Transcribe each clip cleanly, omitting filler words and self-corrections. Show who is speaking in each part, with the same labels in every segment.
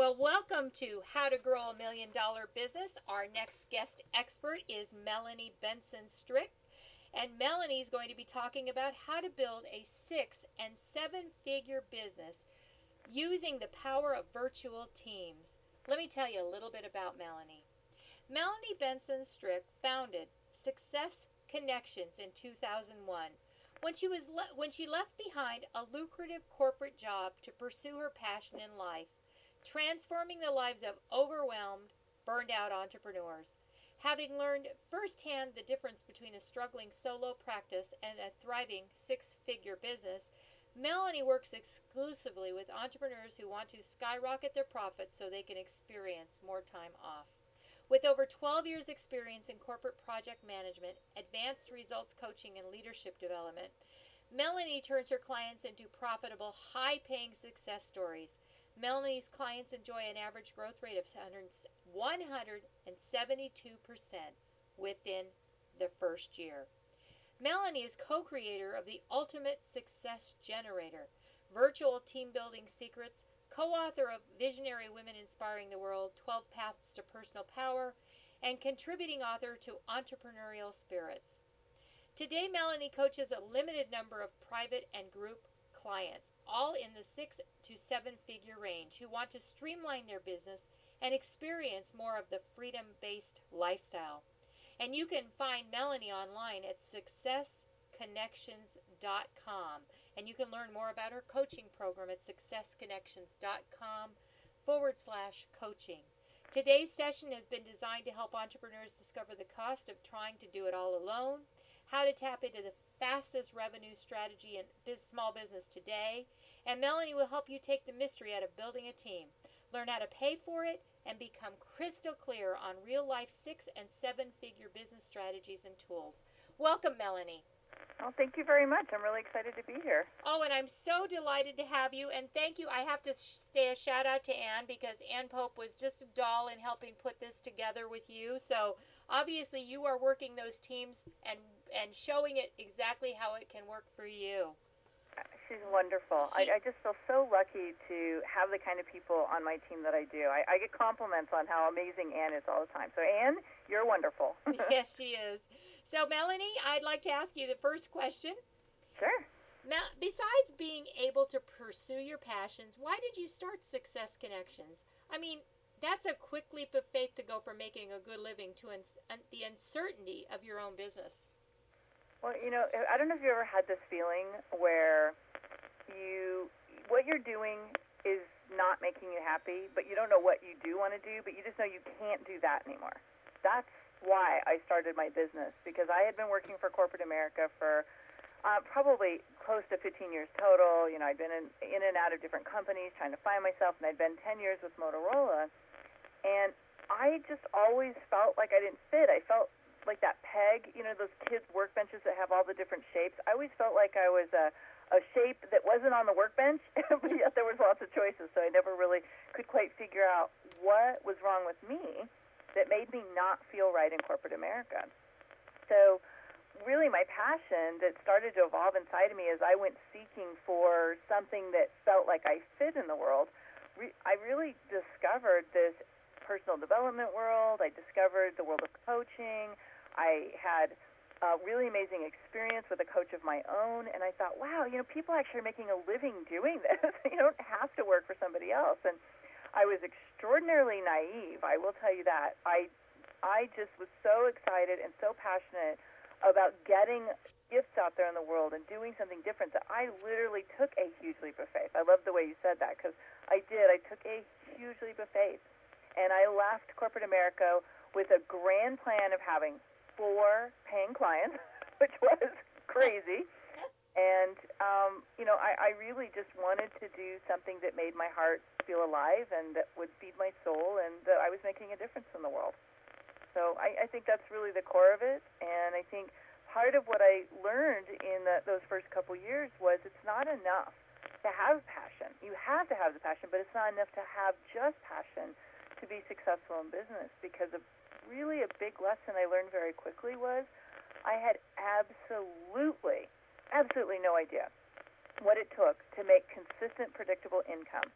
Speaker 1: Well, welcome to How to Grow a Million Dollar Business. Our next guest expert is Melanie Benson Strick. And Melanie is going to be talking about how to build a 6 and 7 figure business using the power of virtual teams. Let me tell you a little bit about Melanie. Melanie Benson Strick founded Success Connections in 2001 when she left behind a lucrative corporate job to pursue her passion in life, transforming the lives of overwhelmed, burned out entrepreneurs. Having learned firsthand the difference between a struggling solo practice and a thriving 6 figure business, Melanie works exclusively with entrepreneurs who want to skyrocket their profits so they can experience more time off. With over 12 years' experience in corporate project management, advanced results coaching, and leadership development, Melanie turns her clients into profitable, high paying success stories. Melanie's clients enjoy an average growth rate of 172% within the first year. Melanie is co creator of the Ultimate Success Generator, Virtual Team Building Secrets, co author of Visionary Women Inspiring the World 12 Paths to Personal Power, and contributing author to Entrepreneurial Spirits. Today, Melanie coaches a limited number of private and group clients, all in the 6 to 7 figure range, who want to streamline their business and experience more of the freedom based lifestyle. And you can find Melanie online at successconnections.com. And you can learn more about her coaching program at successconnections.com/coaching. Today's session has been designed to help entrepreneurs discover the cost of trying to do it all alone, how to tap into the fastest revenue strategy in small business today, and Melanie will help you take the mystery out of building a team, learn how to pay for it, and become crystal clear on real life 6 and 7 figure business strategies and tools. Welcome, Melanie.
Speaker 2: Well, thank you very much. I'm really excited to be here.
Speaker 1: Oh, and I'm so delighted to have you. And thank you. I have to say a shout out to Ann because Ann Pope was just a doll in helping put this together with you. So obviously you are working those teams and showing it exactly how it can work for you.
Speaker 2: She's wonderful. I just feel so lucky to have the kind of people on my team that I do. I get compliments on how amazing Ann is all the time. So, Ann, you're wonderful.
Speaker 1: Yes, she is. So, Melanie, I'd like to ask you the first question.
Speaker 2: Sure.
Speaker 1: Now, besides being able to pursue your passions, why did you start Success Connections? I mean, that's a quick leap of faith to go from making a good living to the uncertainty of your own business.
Speaker 2: Well, I don't know if you ever had this feeling where what you're doing is not making you happy, but you don't know what you do want to do, but you just know you can't do that anymore. That's why I started my business, because I had been working for corporate America for probably close to 15 years total. I'd been in and out of different companies trying to find myself, and I'd been 10 years with Motorola. And I just always felt like I didn't fit. I felt like that peg, those kids' workbenches that have all the different shapes. I always felt like I was a shape that wasn't on the workbench, but yet there was lots of choices. So I never really could quite figure out what was wrong with me that made me not feel right in corporate America. So really my passion that started to evolve inside of me as I went seeking for something that felt like I fit in the world, I really discovered this personal development world. I discovered the world of coaching. I had a really amazing experience with a coach of my own, and I thought, wow, people actually are making a living doing this. You don't have to work for somebody else. And I was extraordinarily naive, I will tell you that. I just was so excited and so passionate about getting gifts out there in the world and doing something different that I literally took a huge leap of faith. I love the way you said that, because I did. I took a huge leap of faith. And I left corporate America with a grand plan of having 4 paying clients, which was crazy. And, I really just wanted to do something that made my heart feel alive and that would feed my soul, and that I was making a difference in the world. So I think that's really the core of it. And I think part of what I learned in those first couple years was it's not enough to have passion. You have to have the passion, but it's not enough to have just passion to be successful in business, because really a big lesson I learned very quickly was I had absolutely no idea what it took to make consistent, predictable income.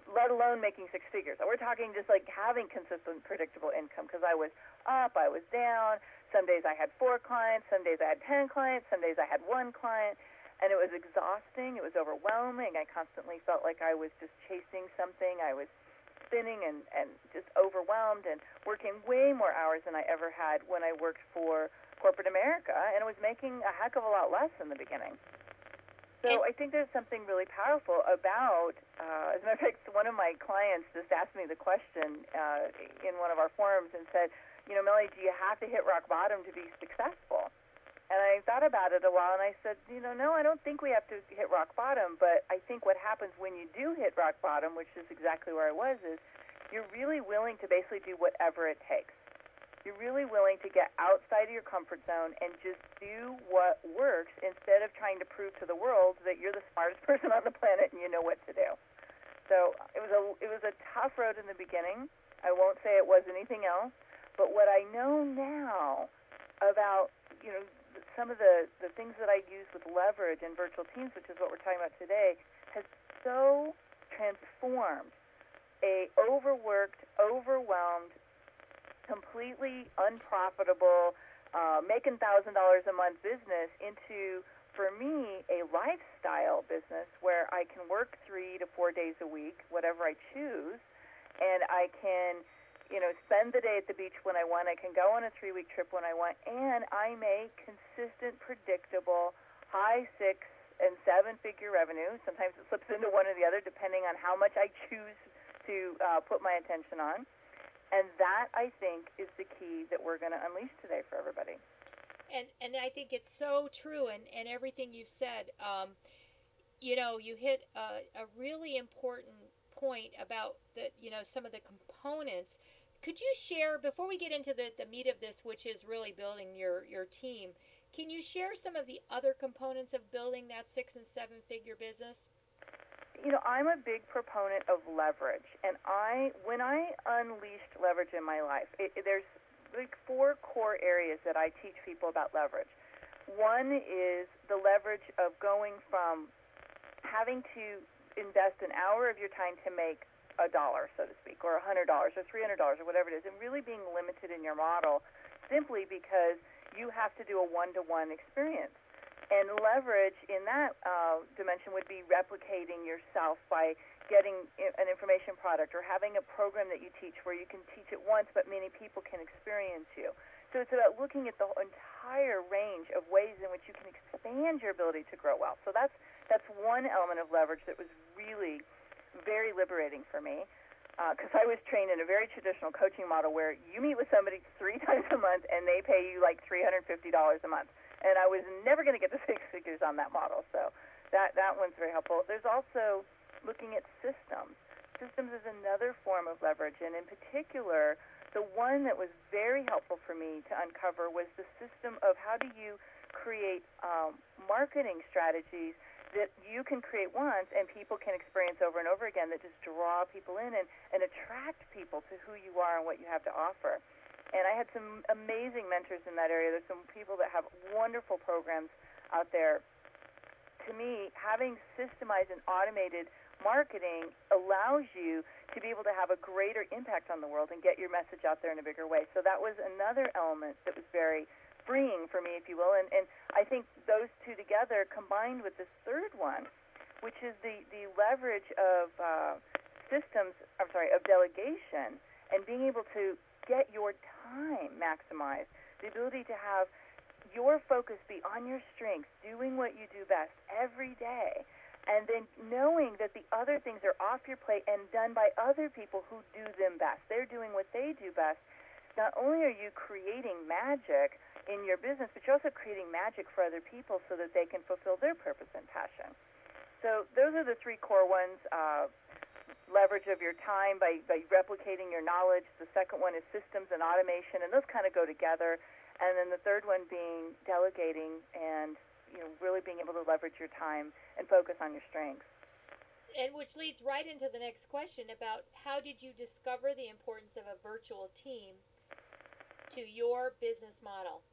Speaker 2: let alone making six figures. We're talking just like having consistent, predictable income, because I was up, I was down. Some days I had 4 clients, some days I had 10 clients, some days I had 1 client, and it was exhausting. It was overwhelming. I constantly felt like I was just chasing something. I was spinning and just overwhelmed and working way more hours than I ever had when I worked for corporate America, and I was making a heck of a lot less in the beginning. So I think there's something really powerful about, as a matter of fact, one of my clients just asked me the question in one of our forums and said, Melanie, do you have to hit rock bottom to be successful? And I thought about it a while, and I said, no, I don't think we have to hit rock bottom, but I think what happens when you do hit rock bottom, which is exactly where I was, is you're really willing to basically do whatever it takes. You're really willing to get outside of your comfort zone and just do what works instead of trying to prove to the world that you're the smartest person on the planet and you know what to do. So it was a tough road in the beginning. I won't say it was anything else, but what I know now about, some of the things that I use with leverage and virtual teams, which is what we're talking about today, has so transformed a overworked, overwhelmed, completely unprofitable, making $1,000 a month business into, for me, a lifestyle business where I can work 3 to 4 days a week, whatever I choose, and I can, spend the day at the beach when I want. I can go on a 3-week trip when I want, and I make consistent, predictable, high 6 and 7-figure revenue. Sometimes it slips into one or the other, depending on how much I choose to put my attention on. And that, I think, is the key that we're going to unleash today for everybody.
Speaker 1: And I think it's so true, and everything you've said. You hit a really important point about some of the components. Could you share, before we get into the meat of this, which is really building your team, can you share some of the other components of building that 6 and 7-figure business?
Speaker 2: I'm a big proponent of leverage, and when I unleashed leverage in my life, there's like 4 core areas that I teach people about leverage. One is the leverage of going from having to invest an hour of your time to make $1, so to speak, or $100 or $300 or whatever it is, and really being limited in your model simply because you have to do a one-to-one experience. And leverage in that dimension would be replicating yourself by getting an information product or having a program that you teach where you can teach it once but many people can experience you. So it's about looking at the entire range of ways in which you can expand your ability to grow wealth. So that's one element of leverage that was really very liberating for me, because I was trained in a very traditional coaching model where you meet with somebody 3 times a month and they pay you like $350 a month. And I was never going to get to 6 figures on that model. So that one's very helpful. There's also looking at systems. Systems is another form of leverage. And in particular, the one that was very helpful for me to uncover was the system of how do you create marketing strategies that you can create once and people can experience over and over again that just draw people in and attract people to who you are and what you have to offer. And I had some amazing mentors in that area. There's some people that have wonderful programs out there. To me, having systemized and automated marketing allows you to be able to have a greater impact on the world and get your message out there in a bigger way. So that was another element that was very freeing for me, if you will. And I think those two together combined with this third one, which is the leverage of of delegation and being able to get your time maximized, the ability to have your focus be on your strengths, doing what you do best every day, and then knowing that the other things are off your plate and done by other people who do them best. They're doing what they do best. Not only are you creating magic in your business, but you're also creating magic for other people so that they can fulfill their purpose and passion. So those are the 3 core ones. Leverage of your time by replicating your knowledge. The second one is systems and automation, and those kind of go together. And then the third one being delegating and really being able to leverage your time and focus on your strengths.
Speaker 1: And which leads right into the next question about how did you discover the importance of a virtual team to your business model?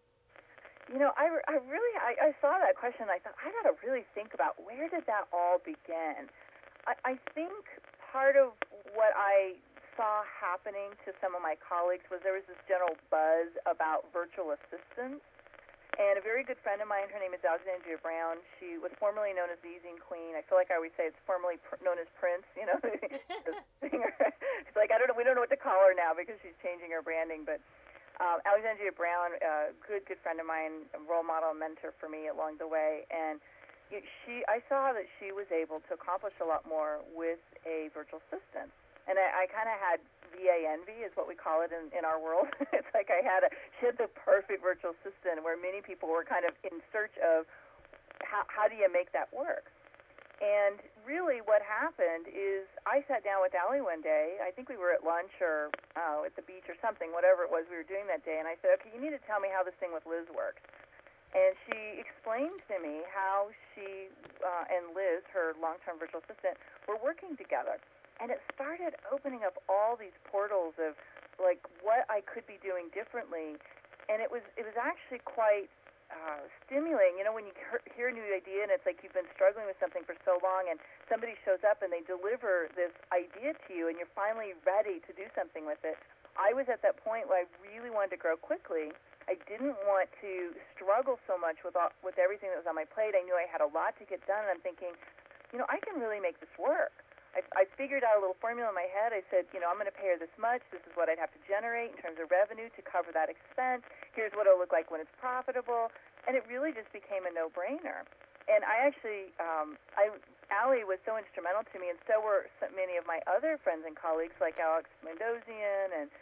Speaker 2: I saw that question and I thought, I got to really think about where did that all begin? I think part of what I saw happening to some of my colleagues was there was this general buzz about virtual assistants. And a very good friend of mine, her name is Alexandria Brown. She was formerly known as the Easing Queen. I feel like I always say it's formerly known as Prince, the singer. It's like, we don't know what to call her now because she's changing her branding. But Alexandria Brown, a good friend of mine, a role model, mentor for me along the way. And I saw that she was able to accomplish a lot more with a virtual assistant. And I kind of had VA envy, is what we call it in our world. It's like she had the perfect virtual assistant where many people were kind of in search of how do you make that work. And really what happened is I sat down with Allie one day. I think we were at lunch or at the beach or something, whatever it was we were doing that day. And I said, okay, you need to tell me how this thing with Liz works. And she explained to me how she and Liz, her long-term virtual assistant, were working together. And it started opening up all these portals of like what I could be doing differently, and it was actually quite stimulating. When you hear a new idea and it's like you've been struggling with something for so long, and somebody shows up and they deliver this idea to you, and you're finally ready to do something with it. I was at that point where I really wanted to grow quickly. I didn't want to struggle so much with everything that was on my plate. I knew I had a lot to get done, and I'm thinking, I can really make this work. I figured out a little formula in my head. I said, I'm going to pay her this much. This is what I'd have to generate in terms of revenue to cover that expense. Here's what it'll look like when it's profitable. And it really just became a no-brainer. And I actually, Allie was so instrumental to me, and so were so many of my other friends and colleagues like Alex Mendosian and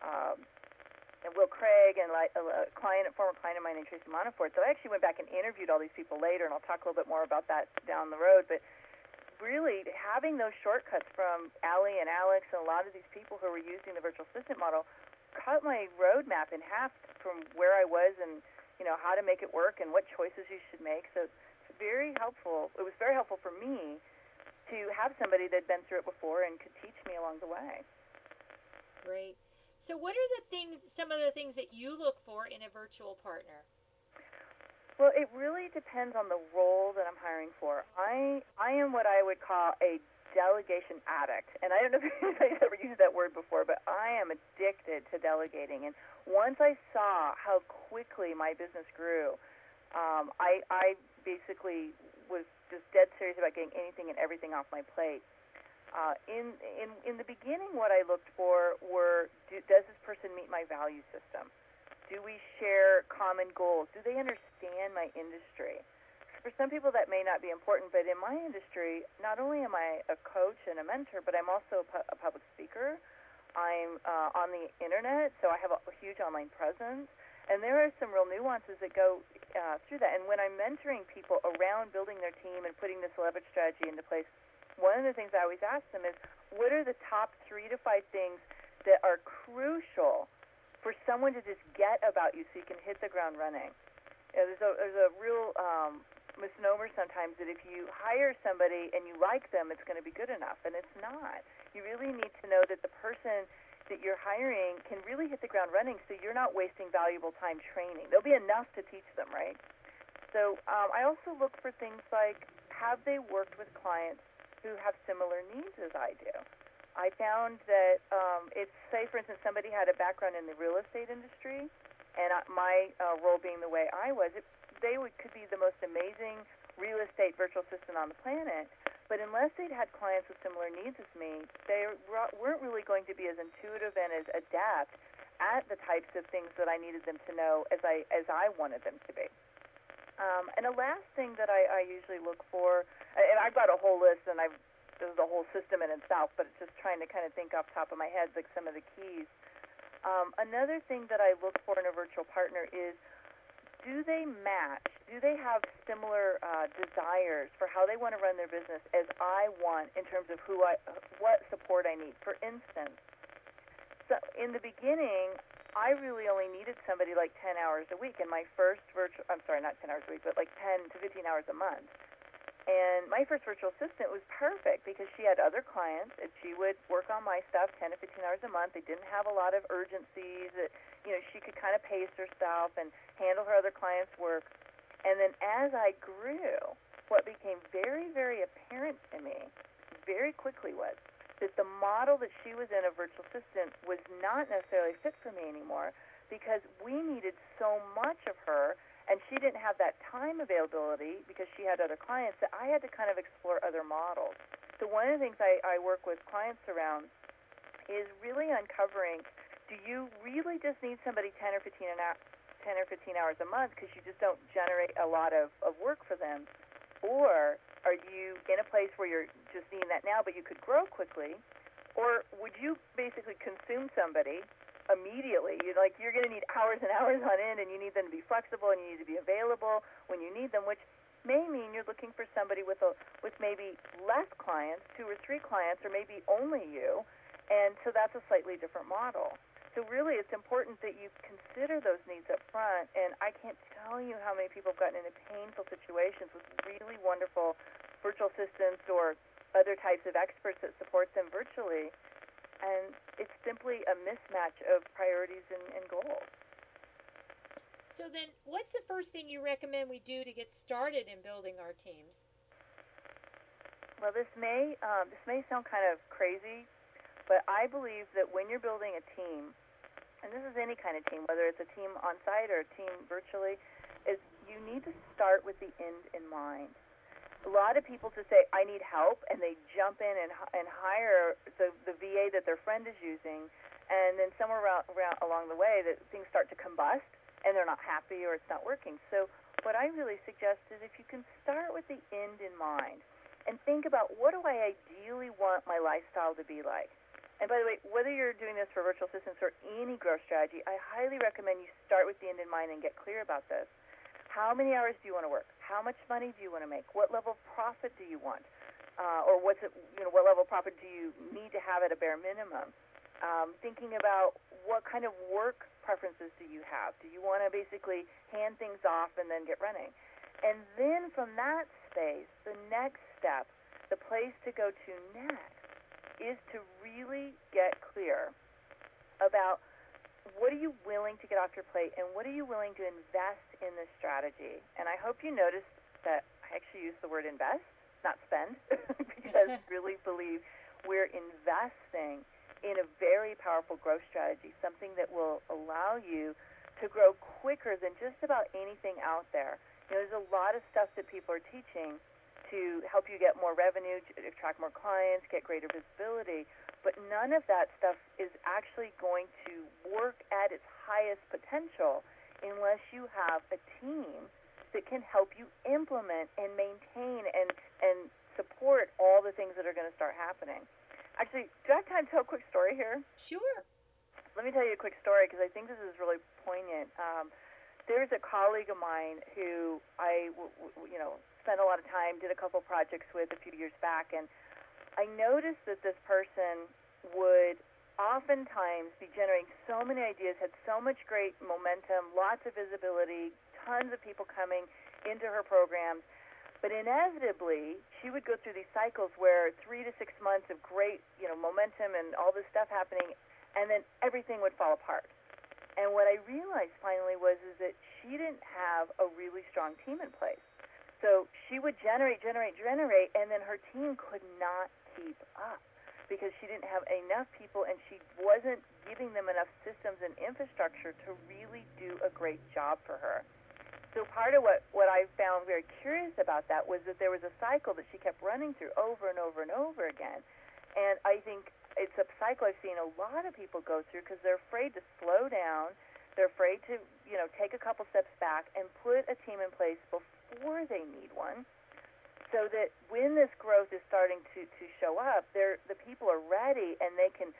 Speaker 2: Will Craig and a former client of mine named Tracy Monafort. So I actually went back and interviewed all these people later, and I'll talk a little bit more about that down the road. But really, having those shortcuts from Allie and Alex and a lot of these people who were using the virtual assistant model cut my roadmap in half from where I was and, how to make it work and what choices you should make. So it's very helpful. It was very helpful for me to have somebody that had been through it before and could teach me along the way.
Speaker 1: Great. So what are some of the things that you look for in a virtual partner?
Speaker 2: Well, it really depends on the role that I'm hiring for. I am what I would call a delegation addict. And I don't know if anybody's ever used that word before, but I am addicted to delegating. And once I saw how quickly my business grew, I basically was just dead serious about getting anything and everything off my plate. In the beginning, what I looked for were, does this person meet my value system? Do we share common goals? Do they understand my industry? For some people that may not be important, but in my industry, not only am I a coach and a mentor, but I'm also a public speaker. I'm on the internet, so I have a huge online presence. And there are some real nuances that go through that. And when I'm mentoring people around building their team and putting this leverage strategy into place, one of the things I always ask them is, what are the top 3 to 5 things that are crucial for someone to just get about you so you can hit the ground running? There's a real misnomer sometimes that if you hire somebody and you like them, it's going to be good enough, and it's not. You really need to know that the person that you're hiring can really hit the ground running so you're not wasting valuable time training. There'll be enough to teach them, right? So I also look for things like, have they worked with clients who have similar needs as I do? I found that say, for instance, somebody had a background in the real estate industry, and my role being the way I was, they could be the most amazing real estate virtual assistant on the planet, but unless they'd had clients with similar needs as me, they weren't really going to be as intuitive and as adept at the types of things that I needed them to know as I wanted them to be. And the last thing that I usually look for, and I've got a whole list, and this is a whole system in itself, but it's just trying to kind of think off the top of my head, like some of the keys. Another thing that I look for in a virtual partner is, do they match? Do they have similar desires for how they want to run their business as I want in terms of what support I need? For instance, so in the beginning, I really only needed somebody like 10 hours a week in my first not 10 hours a week, but like 10 to 15 hours a month. And my first virtual assistant was perfect because she had other clients, and she would work on my stuff 10 to 15 hours a month. They didn't have a lot of urgencies. She could kind of pace herself and handle her other clients' work. And then as I grew, what became very, very apparent to me very quickly was that model that she was in, a virtual assistant, was not necessarily fit for me anymore because we needed so much of her, and she didn't have that time availability because she had other clients, that I had to kind of explore other models. So one of the things I work with clients around is really uncovering, do you really just need somebody 10 or 15 hours a month because you just don't generate a lot of work for them? Or are you in a place where you're just needing that now but you could grow quickly? Or would you basically consume somebody immediately? You're going to need hours and hours on end, and you need them to be flexible, and you need to be available when you need them, which may mean you're looking for somebody with maybe less clients, 2 or 3 clients, or maybe only you. And so that's a slightly different model. So really, it's important that you consider those needs up front. And I can't tell you how many people have gotten into painful situations with really wonderful virtual assistants or other types of experts that support them virtually. And it's simply a mismatch of priorities and goals.
Speaker 1: So then, what's the first thing you recommend we do to get started in building our teams?
Speaker 2: Well, this may sound kind of crazy, but I believe that when you're building a team, and this is any kind of team, whether it's a team on site or a team virtually, is you need to start with the end in mind. A lot of people just say, I need help, and they jump in and hire the VA that their friend is using, and then somewhere around along the way that things start to combust, and they're not happy or it's not working. So what I really suggest is if you can start with the end in mind and think about, what do I ideally want my lifestyle to be like? And by the way, whether you're doing this for virtual assistants or any growth strategy, I highly recommend you start with the end in mind and get clear about this. How many hours do you want to work? How much money do you want to make? What level of profit do you want? Or what level of profit do you need to have at a bare minimum? Thinking about what kind of work preferences do you have? Do you want to basically hand things off and then get running? And then from that space, the next step, the place to go to next, is to really get clear about what are you willing to get off your plate and what are you willing to invest in this strategy. And I hope you noticed that I actually use the word invest, not spend, because I really believe we're investing in a very powerful growth strategy, something that will allow you to grow quicker than just about anything out there. There's a lot of stuff that people are teaching to help you get more revenue, to attract more clients, get greater visibility, but none of that stuff is actually going to work at its highest potential unless you have a team that can help you implement and maintain and support all the things that are going to start happening. Actually, do I have time to tell a quick story here?
Speaker 1: Sure.
Speaker 2: Let me tell you a quick story because I think this is really poignant. There's a colleague of mine who I spent a lot of time, did a couple projects with a few years back, and I noticed that this person would oftentimes be generating so many ideas, had so much great momentum, lots of visibility, tons of people coming into her programs, but inevitably she would go through these cycles where 3 to 6 months of great momentum and all this stuff happening, and then everything would fall apart. And what I realized finally was that she didn't have a really strong team in place. So she would generate, and then her team could not keep up because she didn't have enough people and she wasn't giving them enough systems and infrastructure to really do a great job for her. So part of what I found very curious about that was that there was a cycle that she kept running through over and over and over again. And I think it's a cycle I've seen a lot of people go through because they're afraid to slow down. They're afraid to, take a couple steps back and put a team in place before they need one, so that when this growth is starting to show up, the people are ready and they can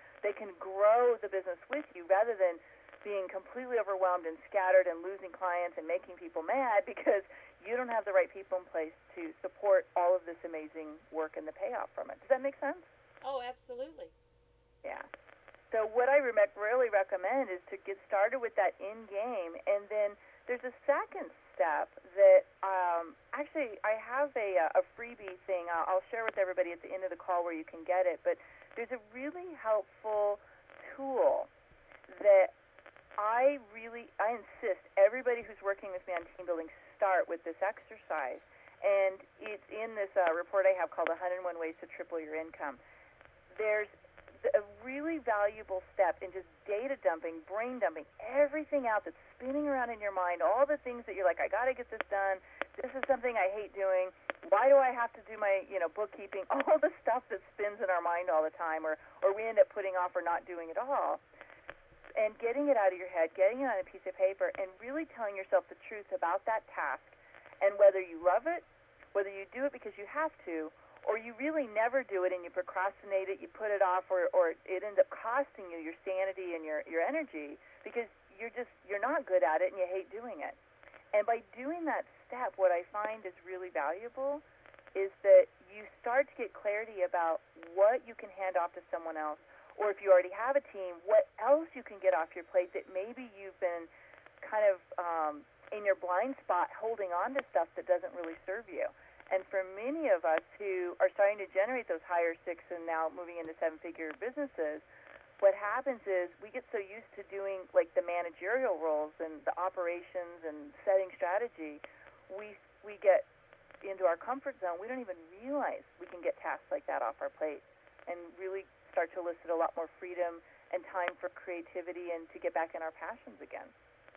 Speaker 2: grow the business with you rather than being completely overwhelmed and scattered and losing clients and making people mad because you don't have the right people in place to support all of this amazing work and the payoff from it. Does that make sense?
Speaker 1: Oh, absolutely.
Speaker 2: Yeah. So what I really recommend is to get started with that end game, and then there's a second step that actually I have a freebie thing I'll share with everybody at the end of the call where you can get it, but there's a really helpful tool that I insist everybody who's working with me on team building start with this exercise, and it's in this report I have called 101 Ways to Triple Your Income. There's a really valuable step in just data dumping, brain dumping, everything out that's spinning around in your mind, all the things that you're like, I got to get this done. This is something I hate doing. Why do I have to do my, bookkeeping? All the stuff that spins in our mind all the time, or we end up putting off or not doing at all. And getting it out of your head, getting it on a piece of paper, and really telling yourself the truth about that task, and whether you love it, whether you do it because you have to, or you really never do it and you procrastinate it, you put it off, or it ends up costing you your sanity and your energy because you're not good at it and you hate doing it. And by doing that step, what I find is really valuable is that you start to get clarity about what you can hand off to someone else, or if you already have a team, what else you can get off your plate that maybe you've been kind of in your blind spot holding on to stuff that doesn't really serve you. And for many of us who are starting to generate those higher six and now moving into seven-figure businesses, what happens is we get so used to doing like the managerial roles and the operations and setting strategy, we get into our comfort zone. We don't even realize we can get tasks like that off our plate and really start to elicit a lot more freedom and time for creativity and to get back in our passions again.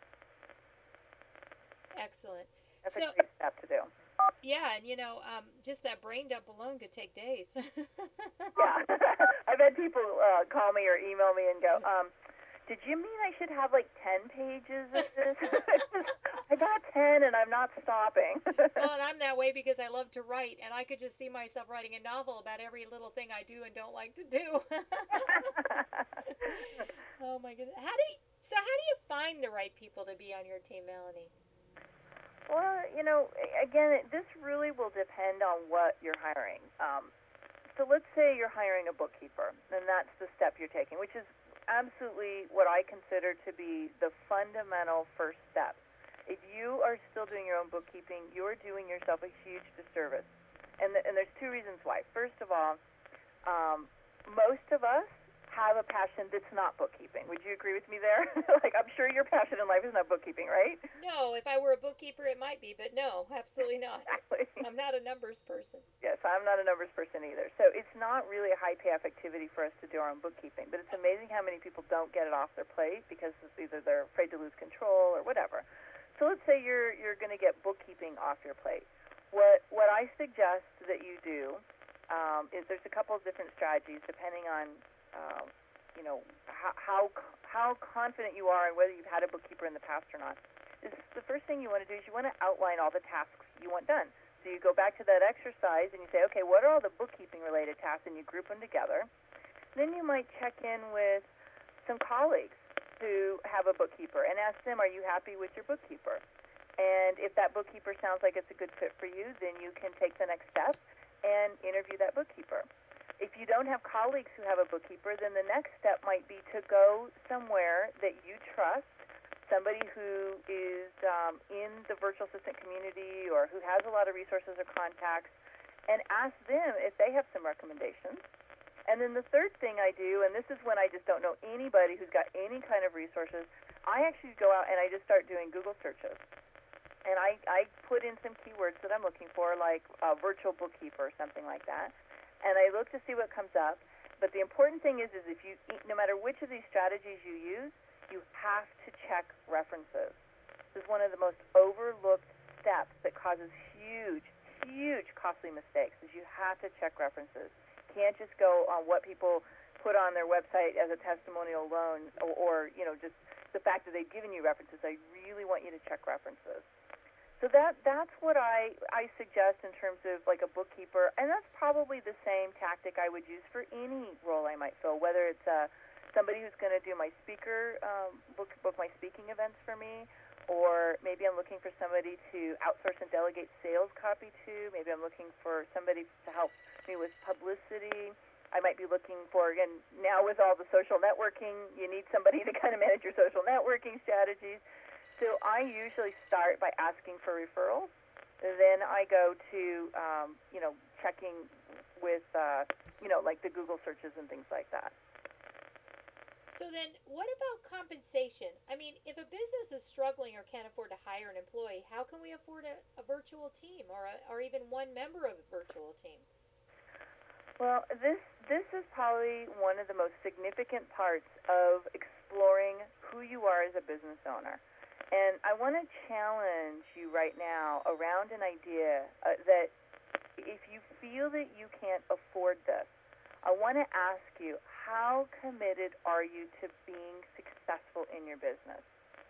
Speaker 1: Excellent.
Speaker 2: That's a great step to do.
Speaker 1: Yeah, and just that brain dump alone could take days.
Speaker 2: Yeah. I've had people call me or email me and go, did you mean I should have like 10 pages of this? I got 10 and I'm not stopping.
Speaker 1: Well, and I'm that way because I love to write, and I could just see myself writing a novel about every little thing I do and don't like to do. Oh my goodness. How do you find the right people to be on your team, Melanie?
Speaker 2: Well, again, this really will depend on what you're hiring. So let's say you're hiring a bookkeeper, and that's the step you're taking, which is absolutely what I consider to be the fundamental first step. If you are still doing your own bookkeeping, you're doing yourself a huge disservice. And there's two reasons why. First of all, most of us have a passion that's not bookkeeping. Would you agree with me there? Like, I'm sure your passion in life is not bookkeeping, right?
Speaker 1: No, if I were a bookkeeper, it might be, but no, absolutely not.
Speaker 2: Exactly.
Speaker 1: I'm not a numbers person.
Speaker 2: Yes, I'm not a numbers person either. So it's not really a high payoff activity for us to do our own bookkeeping. But it's amazing how many people don't get it off their plate because either they're afraid to lose control or whatever. So let's say you're going to get bookkeeping off your plate. What I suggest that you do is there's a couple of different strategies depending on how confident you are and whether you've had a bookkeeper in the past or not. The first thing you want to do is you want to outline all the tasks you want done. So you go back to that exercise and you say, okay, what are all the bookkeeping related tasks, and you group them together. Then you might check in with some colleagues who have a bookkeeper and ask them, are you happy with your bookkeeper? And if that bookkeeper sounds like it's a good fit for you, then you can take the next step and interview that bookkeeper. If you don't have colleagues who have a bookkeeper, then the next step might be to go somewhere that you trust, somebody who is in the virtual assistant community or who has a lot of resources or contacts, and ask them if they have some recommendations. And then the third thing I do, and this is when I just don't know anybody who's got any kind of resources, I actually go out and I just start doing Google searches. And I put in some keywords that I'm looking for, like virtual bookkeeper or something like that. And I look to see what comes up. But the important thing is if you, no matter which of these strategies you use, you have to check references. This is one of the most overlooked steps that causes huge costly mistakes, is you have to check references. You can't just go on what people put on their website as a testimonial alone, or just the fact that they've given you references. I really want you to check references. So that's what I suggest in terms of like a bookkeeper, and that's probably the same tactic I would use for any role I might fill, whether it's somebody who's going to do my speaker book my speaking events for me, or maybe I'm looking for somebody to outsource and delegate sales copy to. Maybe I'm looking for somebody to help me with publicity. I might be looking for, again, now with all the social networking, you need somebody to kind of manage your social networking strategies. So I usually start by asking for referrals. Then I go to, checking with, like the Google searches and things like that.
Speaker 1: So then, what about compensation? I mean, if a business is struggling or can't afford to hire an employee, how can we afford a virtual team or even one member of a virtual team?
Speaker 2: Well, this is probably one of the most significant parts of exploring who you are as a business owner. And I want to challenge you right now around an idea that if you feel that you can't afford this, I want to ask you, how committed are you to being successful in your business?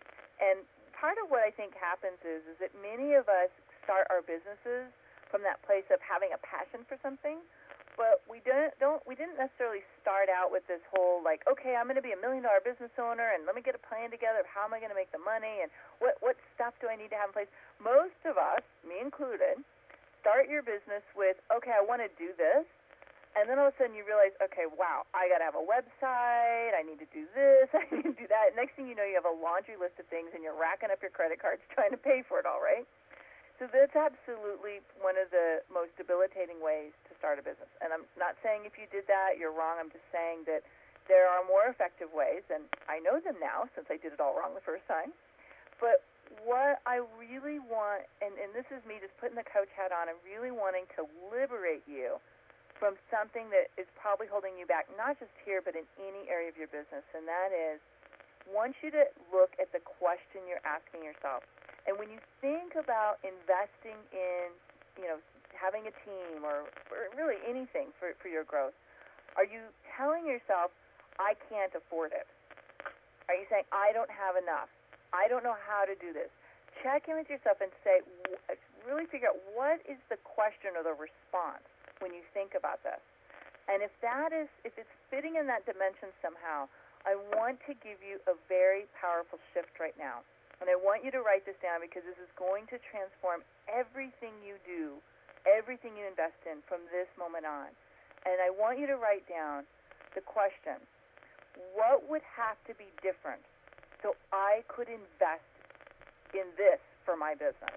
Speaker 2: And part of what I think happens is that many of us start our businesses from that place of having a passion for something, but we didn't necessarily start out with this whole like, okay, I'm going to be $1 million business owner, and let me get a plan together of how am I going to make the money, and what stuff do I need to have in place. Most of us, me included, start your business with, okay, I want to do this, and then all of a sudden you realize, okay, wow, I got to have a website, I need to do this, I need to do that. Next thing you know, you have a laundry list of things, and you're racking up your credit cards trying to pay for it all, right? So that's absolutely one of the most debilitating ways to start a business. And I'm not saying if you did that, you're wrong. I'm just saying that there are more effective ways, and I know them now since I did it all wrong the first time. But what I really want, and this is me just putting the coach hat on, and really wanting to liberate you from something that is probably holding you back, not just here, but in any area of your business, and that is, I want you to look at the question you're asking yourself. And when you think about investing in, having a team or really anything for your growth, are you telling yourself, I can't afford it? Are you saying, I don't have enough? I don't know how to do this? Check in with yourself and say, really figure out what is the question or the response when you think about this. And if it's fitting in that dimension somehow, I want to give you a very powerful shift right now. And I want you to write this down, because this is going to transform everything you do, everything you invest in from this moment on. And I want you to write down the question, what would have to be different so I could invest in this for my business?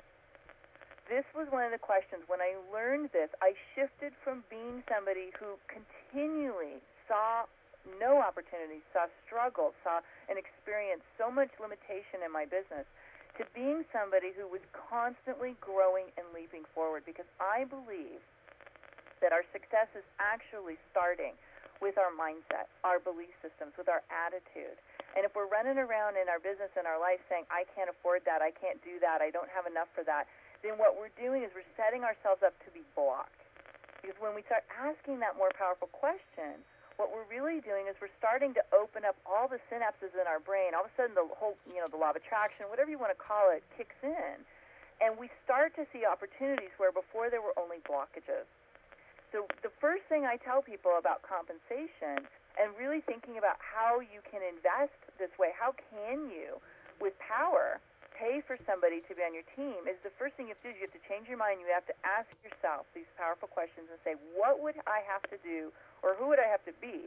Speaker 2: This was one of the questions. When I learned this, I shifted from being somebody who continually saw no opportunities, saw struggle, saw and experienced so much limitation in my business, to being somebody who was constantly growing and leaping forward, because I believe that our success is actually starting with our mindset, our belief systems, with our attitude. And if we're running around in our business and our life saying, I can't afford that, I can't do that, I don't have enough for that, then what we're doing is we're setting ourselves up to be blocked. Because when we start asking that more powerful question, what we're really doing is we're starting to open up all the synapses in our brain. All of a sudden the whole, the law of attraction, whatever you want to call it, kicks in. And we start to see opportunities where before there were only blockages. So the first thing I tell people about compensation and really thinking about how you can invest this way, how can you, with power, pay for somebody to be on your team, is the first thing you have to do is you have to change your mind. You have to ask yourself these powerful questions and say, what would I have to do, or who would I have to be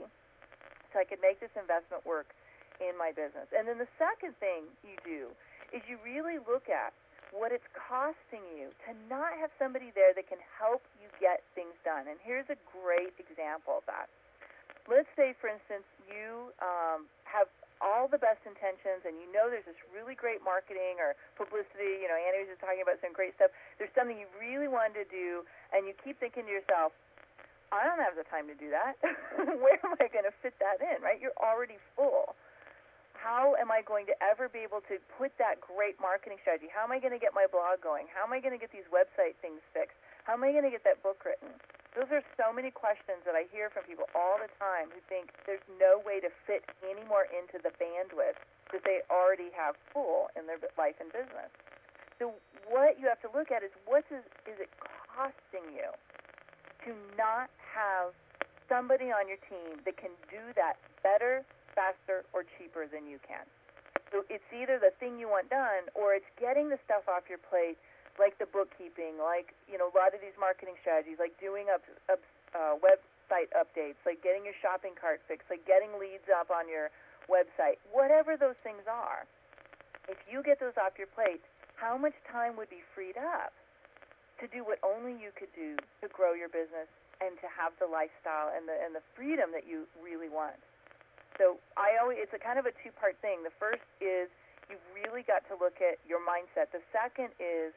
Speaker 2: so I could make this investment work in my business? And then the second thing you do is you really look at what it's costing you to not have somebody there that can help you get things done. And here's a great example of that. Let's say, for instance, you have all the best intentions, and there's this really great marketing or publicity. Annie was just talking about some great stuff. There's something you really wanted to do, and you keep thinking to yourself, I don't have the time to do that. Where am I going to fit that in, right? You're already full. How am I going to ever be able to put that great marketing strategy? How am I going to get my blog going? How am I going to get these website things fixed? How am I going to get that book written? Those are so many questions that I hear from people all the time who think there's no way to fit any more into the bandwidth that they already have full in their life and business. So what you have to look at is is it costing you to not have somebody on your team that can do that better, faster, or cheaper than you can. So it's either the thing you want done, or it's getting the stuff off your plate, like the bookkeeping, like a lot of these marketing strategies, like doing website updates, like getting your shopping cart fixed, like getting leads up on your website, whatever those things are. If you get those off your plate, how much time would be freed up to do what only you could do to grow your business and to have the lifestyle and the freedom that you really want? So it's a kind of a two-part thing. The first is you've really got to look at your mindset. The second is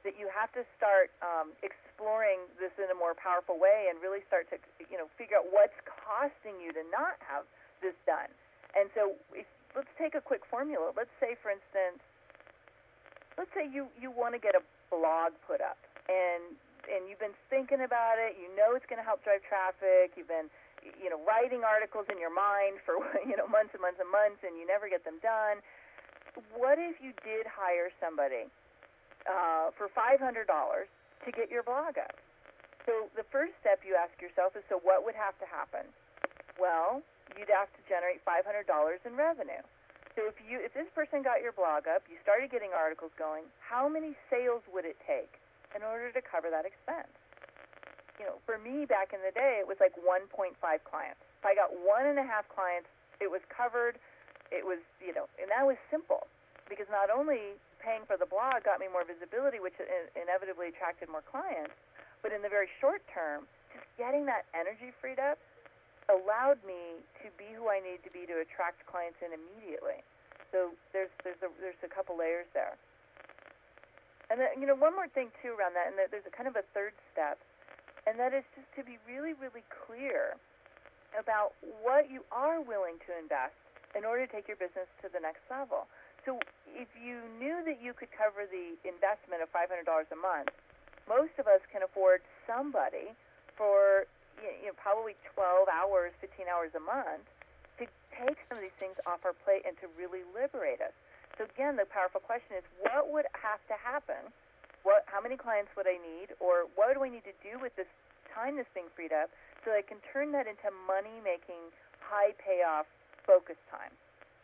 Speaker 2: that you have to start exploring this in a more powerful way and really start to, figure out what's costing you to not have this done. And so let's take a quick formula. Let's say, for instance, you want to get a blog put up, and you've been thinking about it. You know it's going to help drive traffic. You've been writing articles in your mind for months and months and months, and you never get them done. What if you did hire somebody for $500 to get your blog up? So the first step you ask yourself is, so what would have to happen? Well, you'd have to generate $500 in revenue. So if this person got your blog up, you started getting articles going, how many sales would it take in order to cover that expense? For me back in the day, it was like 1.5 clients. If I got 1.5 clients, it was covered. It was, and that was simple, because not only paying for the blog got me more visibility, which inevitably attracted more clients, but in the very short term, just getting that energy freed up allowed me to be who I need to be to attract clients in immediately. So there's a couple layers there. And then, one more thing too around that, and there's a kind of a third step, and that is just to be really, really clear about what you are willing to invest in order to take your business to the next level. So if you knew that you could cover the investment of $500 a month, most of us can afford somebody for probably 12 hours, 15 hours a month to take some of these things off our plate and to really liberate us. So again, the powerful question is, what would have to happen? How many clients would I need, or what do I need to do with this time that's being freed up so I can turn that into money-making, high-payoff, focus time?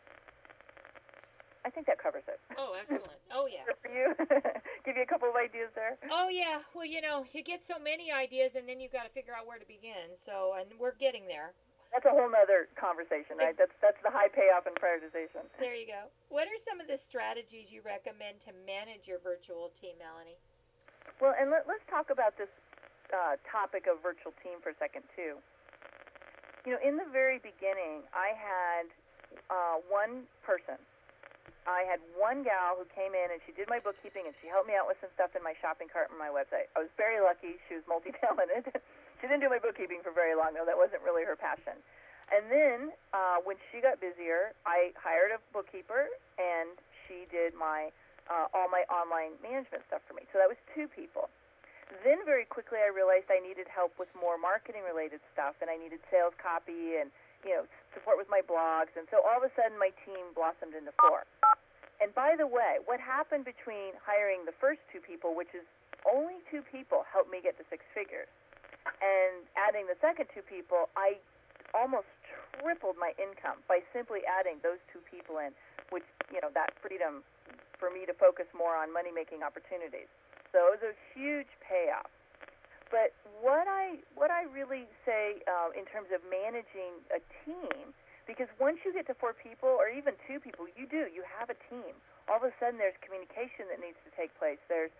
Speaker 2: I think that covers it.
Speaker 1: Oh, excellent. Oh, yeah.
Speaker 2: For you? Give you a couple of ideas there?
Speaker 1: Oh, yeah. Well, you get so many ideas, and then you've got to figure out where to begin. So, and we're getting there.
Speaker 2: That's a whole other conversation, right? That's the high payoff and prioritization.
Speaker 1: There you go. What are some of the strategies you recommend to manage your virtual team, Melanie?
Speaker 2: Well, and let's talk about this topic of virtual team for a second, too. In the very beginning, I had one person. I had one gal who came in, and she did my bookkeeping, and she helped me out with some stuff in my shopping cart and my website. I was very lucky. She was multi-talented. She didn't do my bookkeeping for very long, though. That wasn't really her passion. And then when she got busier, I hired a bookkeeper, and she did all my online management stuff for me. So that was 2 people. Then very quickly I realized I needed help with more marketing-related stuff, and I needed sales copy and support with my blogs. And so all of a sudden my team blossomed into 4. And by the way, what happened between hiring the first 2 people, which is only 2 people, helped me get to 6 figures, and adding the second 2 people, I almost tripled my income by simply adding those 2 people in, which, that freedom for me to focus more on money-making opportunities. So it was a huge payoff. But what I really say in terms of managing a team, because once you get to 4 people or even 2 people, you have a team. All of a sudden there's communication that needs to take place. There's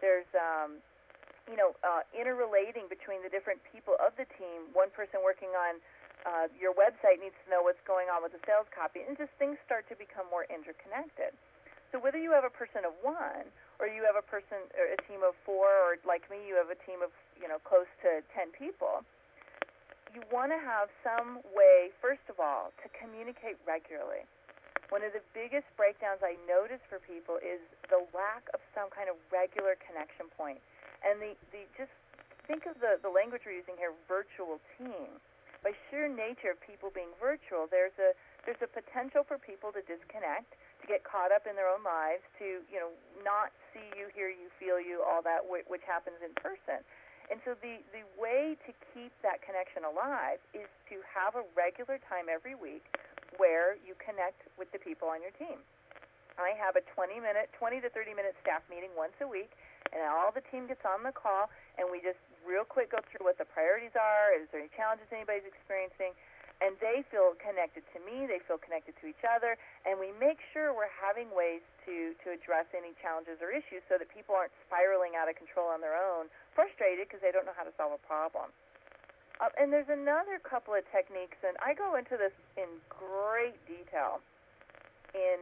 Speaker 2: interrelating between the different people of the team. One person working on your website needs to know what's going on with the sales copy, and just things start to become more interconnected. So whether you have a person of 1 or you have a team of 4, or like me, you have a team of close to 10 people, you want to have some way, first of all, to communicate regularly. One of the biggest breakdowns I notice for people is the lack of some kind of regular connection point. And just think of the language we're using here, virtual team. By sheer nature of people being virtual, there's a potential for people to disconnect, to get caught up in their own lives, to not see you, hear you, feel you, all that which happens in person. And so the way to keep that connection alive is to have a regular time every week where you connect with the people on your team. I have a 20 to 30-minute staff meeting once a week, and all the team gets on the call, and we just real quick go through what the priorities are. Is there any challenges anybody's experiencing? And they feel connected to me, they feel connected to each other, and we make sure we're having ways to address any challenges or issues so that people aren't spiraling out of control on their own, frustrated because they don't know how to solve a problem. And there's another couple of techniques, and I go into this in great detail in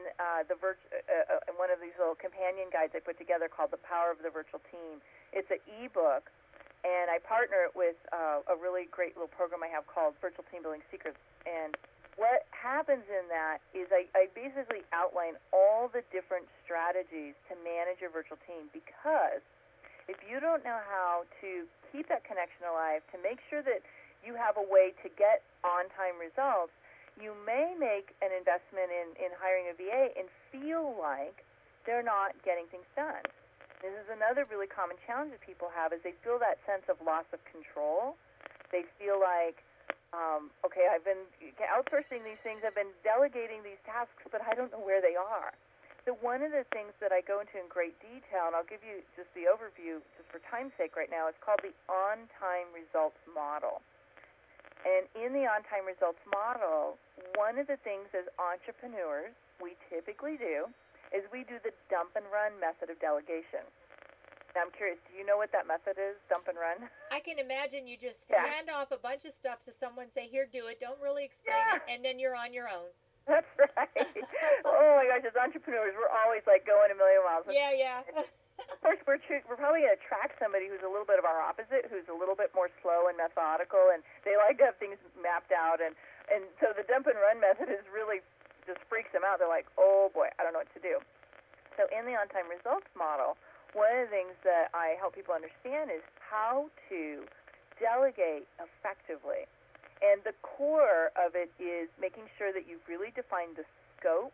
Speaker 2: one of these little companion guides I put together called The Power of the Virtual Team. It's an ebook, and I partner it with a really great little program I have called Virtual Team Building Secrets. And what happens in that is I basically outline all the different strategies to manage your virtual team, because if you don't know how to keep that connection alive, to make sure that you have a way to get on-time results, you may make an investment in hiring a VA and feel like they're not getting things done. This is another really common challenge that people have, is they feel that sense of loss of control. They feel like, okay, I've been outsourcing these things, I've been delegating these tasks, but I don't know where they are. So one of the things that I go into in great detail, and I'll give you just the overview just for time's sake right now, it's called the on-time results model. And in the on-time results model, one of the things as entrepreneurs we typically do is we do the dump and run method of delegation. Now, I'm curious, do you know what that method is, dump and run?
Speaker 1: I can imagine you just hand off a bunch of stuff to someone, say, here, do it, don't really explain it, and then you're on your own.
Speaker 2: That's right. Oh my gosh, as entrepreneurs, we're always like going a million miles.
Speaker 1: Yeah.
Speaker 2: Of course, we're probably going to attract somebody who's a little bit of our opposite, who's a little bit more slow and methodical, and they like to have things mapped out. And so the dump and run method is really just freaks them out. They're like, oh boy, I don't know what to do. So in the on-time results model, one of the things that I help people understand is how to delegate effectively. And the core of it is making sure that you've really defined the scope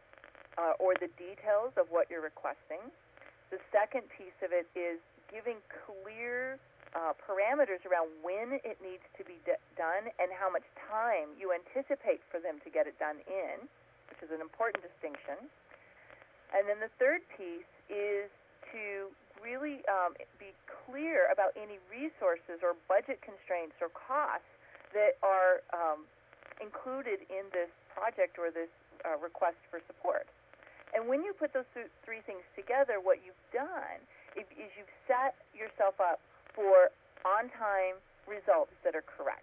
Speaker 2: or the details of what you're requesting. The second piece of it is giving clear parameters around when it needs to be done and how much time you anticipate for them to get it done in, which is an important distinction. And then the third piece is to really be clear about any resources or budget constraints or costs that are included in this project or this request for support. And when you put those three things together, what you've done is you've set yourself up for on-time results that are correct.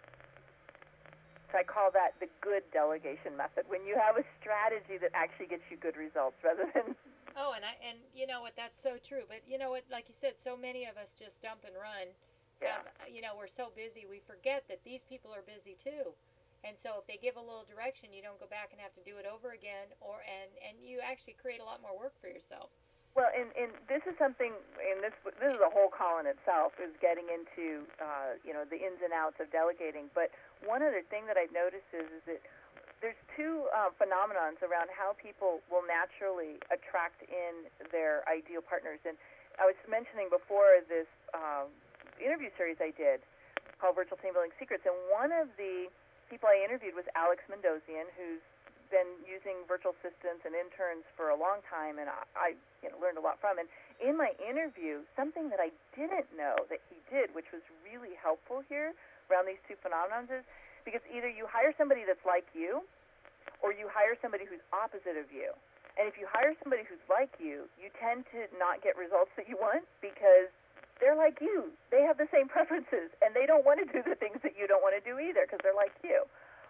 Speaker 2: So I call that the good delegation method, when you have a strategy that actually gets you good results rather than...
Speaker 1: Oh, and you know what, that's so true. But you know what, like you said, so many of us just dump and run. We're so busy, we forget that these people are busy too. And so if they give a little direction, you don't go back and have to do it over again, and you actually create a lot more work for yourself.
Speaker 2: Well, and this is something, and this is a whole call in itself, is getting into the ins and outs of delegating. But one other thing that I've noticed is that there's two phenomenons around how people will naturally attract in their ideal partners. And I was mentioning before this interview series I did called Virtual Team Building Secrets, and one of the people I interviewed was Alex Mendosian, who's been using virtual assistants and interns for a long time, and I learned a lot from. And in my interview, something that I didn't know that he did, which was really helpful here around these two phenomenons, is because either you hire somebody that's like you, or you hire somebody who's opposite of you. And if you hire somebody who's like you tend to not get results that you want because they're like you. They have the same preferences, and they don't want to do the things that you don't want to do either because they're like you.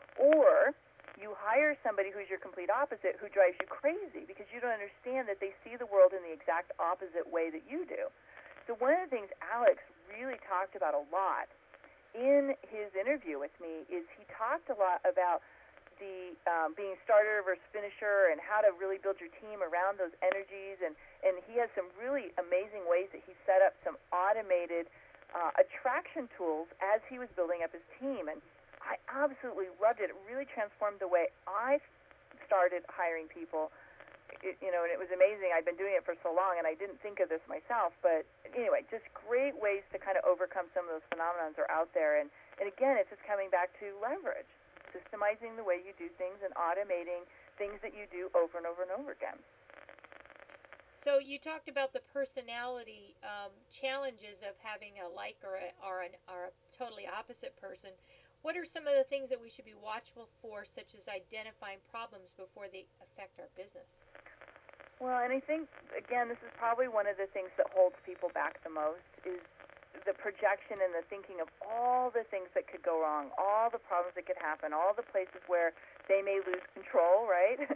Speaker 2: Or you hire somebody who's your complete opposite, who drives you crazy because you don't understand that they see the world in the exact opposite way that you do. So one of the things Alex really talked about a lot in his interview with me is he talked a lot about the being starter versus finisher and how to really build your team around those energies. And he has some really amazing ways that he set up some automated attraction tools as he was building up his team. And I absolutely loved it. It really transformed the way I started hiring people. And it was amazing. I've been doing it for so long, and I didn't think of this myself. But anyway, just great ways to kind of overcome some of those phenomenons are out there. And again, it's just coming back to leverage, systemizing the way you do things and automating things that you do over and over and over again.
Speaker 1: So you talked about the personality challenges of having a like or a totally opposite person. What are some of the things that we should be watchful for, such as identifying problems before they affect our business?
Speaker 2: Well, and I think, again, this is probably one of the things that holds people back the most is the projection and the thinking of all the things that could go wrong, all the problems that could happen, all the places where they may lose control, right?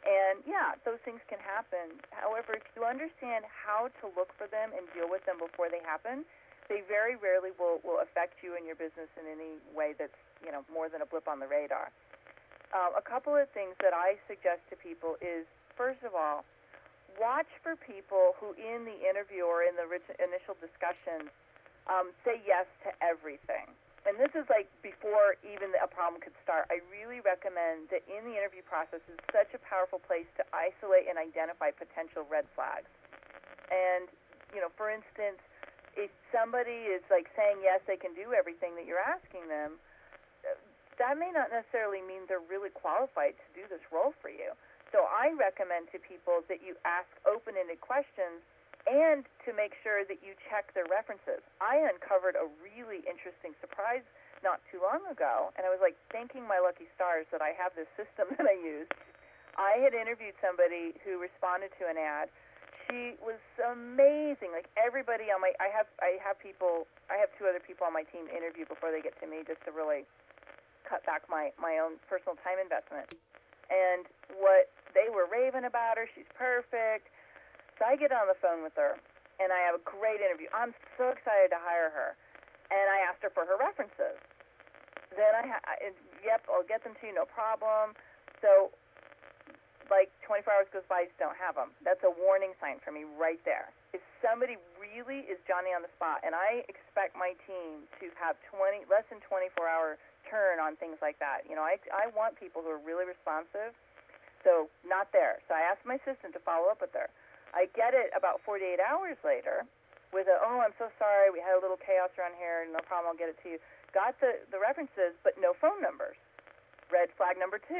Speaker 2: And yeah, those things can happen. However, if you understand how to look for them and deal with them before they happen, they very rarely will affect you and your business in any way that's, more than a blip on the radar. A couple of things that I suggest to people is, first of all, watch for people who in the interview or in the initial discussions say yes to everything. And this is like before even a problem could start. I really recommend that in the interview process is such a powerful place to isolate and identify potential red flags. And, for instance, if somebody is like saying yes, they can do everything that you're asking them, that may not necessarily mean they're really qualified to do this role for you. So I recommend to people that you ask open-ended questions and to make sure that you check their references. I uncovered a really interesting surprise not too long ago, and I was like thanking my lucky stars that I have this system that I use. I had interviewed somebody who responded to an ad. She was amazing. Like everybody on I have two other people on my team interview before they get to me just to really cut back my own personal time investment. And what they were raving about her, she's perfect. So I get on the phone with her, and I have a great interview. I'm so excited to hire her. And I asked her for her references. Then yep, I'll get them to you, no problem. So, like 24 hours goes by, I just don't have them. That's a warning sign for me right there. If somebody really is Johnny on the spot, and I expect my team to have less than 24-hour turn on things like that. I want people who are really responsive. So, not there. So I asked my assistant to follow up with her. I get it about 48 hours later with I'm so sorry, we had a little chaos around here, no problem, I'll get it to you. Got the references, but no phone numbers. Red flag number 2.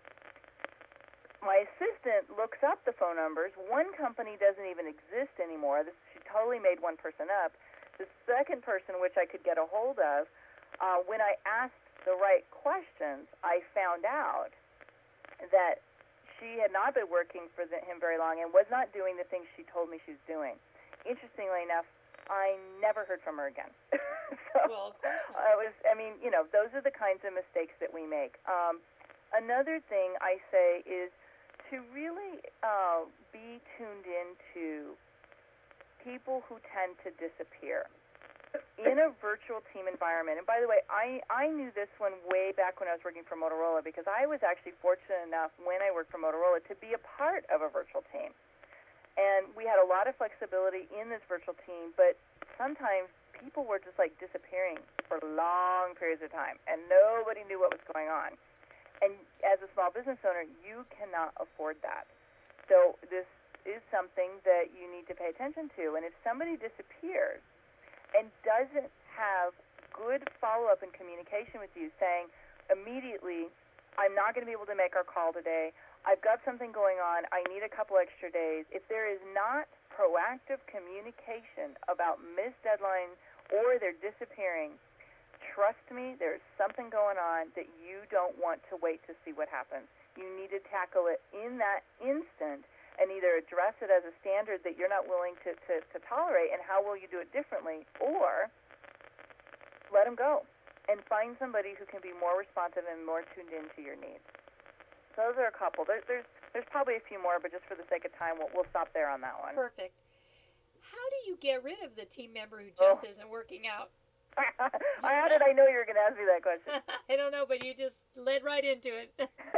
Speaker 2: My assistant looks up the phone numbers. One company doesn't even exist anymore. She totally made one person up. The second person, which I could get a hold of, when I asked the right questions, I found out that she had not been working for him very long and was not doing the things she told me she was doing. Interestingly enough, I never heard from her again.
Speaker 1: Well, of course not.
Speaker 2: Those are the kinds of mistakes that we make. Another thing I say is to really be tuned into people who tend to disappear in a virtual team environment. And by the way, I knew this one way back when I was working for Motorola, because I was actually fortunate enough when I worked for Motorola to be a part of a virtual team. And we had a lot of flexibility in this virtual team, but sometimes people were just like disappearing for long periods of time, and nobody knew what was going on. And as a small business owner, you cannot afford that. So this is something that you need to pay attention to. And if somebody disappears and doesn't have good follow-up and communication with you, saying immediately, I'm not going to be able to make our call today, I've got something going on, I need a couple extra days. If there is not proactive communication about missed deadlines or they're disappearing, trust me, there's something going on that you don't want to wait to see what happens. You need to tackle it in that instant and either address it as a standard that you're not willing to tolerate, and how will you do it differently, or let them go and find somebody who can be more responsive and more tuned into your needs. So those are a couple. There's probably a few more, but just for the sake of time, we'll stop there on that one.
Speaker 1: Perfect. How do you get rid of the team member who just isn't working out?
Speaker 2: How did I know you were going to ask me that question?
Speaker 1: I don't know, but you just led right into it.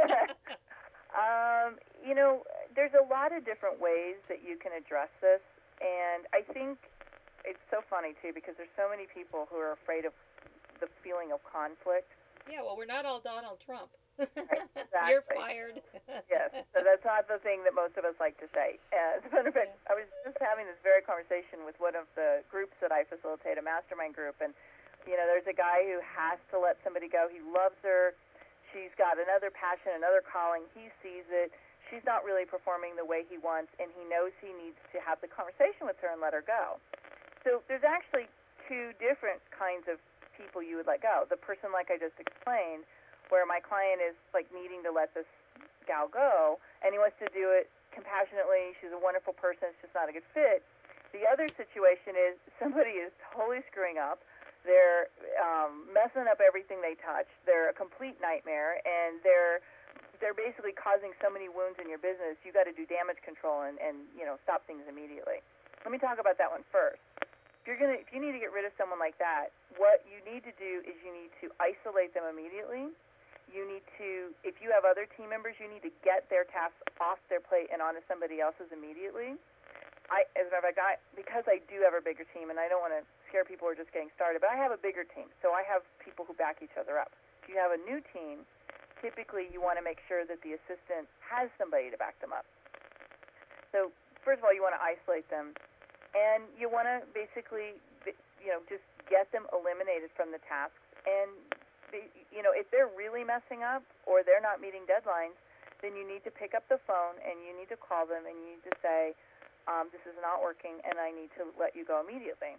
Speaker 2: There's a lot of different ways that you can address this, and I think it's so funny, too, because there's so many people who are afraid of the feeling of conflict.
Speaker 1: Yeah, well, we're not all Donald Trump.
Speaker 2: Right, exactly.
Speaker 1: You're fired.
Speaker 2: Yes, so that's not the thing that most of us like to say. As a matter of fact, I was just having this very conversation with one of the groups that I facilitate, a mastermind group, and, there's a guy who has to let somebody go. He loves her. She's got another passion, another calling. He sees it. She's not really performing the way he wants, and he knows he needs to have the conversation with her and let her go. So there's actually two different kinds of people you would let go. The person, like I just explained, where my client is like needing to let this gal go, and he wants to do it compassionately. She's a wonderful person. It's just not a good fit. The other situation is somebody is totally screwing up. They're messing up everything they touch. They're a complete nightmare, and they're they're basically causing so many wounds in your business, you got to do damage control and stop things immediately. Let me talk about that one first. If you need to get rid of someone like that, what you need to do is you need to isolate them immediately. You need to, if you have other team members, you need to get their tasks off their plate and onto somebody else's immediately. As a matter of fact, because I do have a bigger team, and I don't want to scare people who are just getting started, but I have a bigger team, so I have people who back each other up. If you have a new team, typically you want to make sure that the assistant has somebody to back them up. So first of all, you want to isolate them, and you want to basically, just get them eliminated from the tasks. And, if they're really messing up or they're not meeting deadlines, then you need to pick up the phone and you need to call them and you need to say, this is not working and I need to let you go immediately.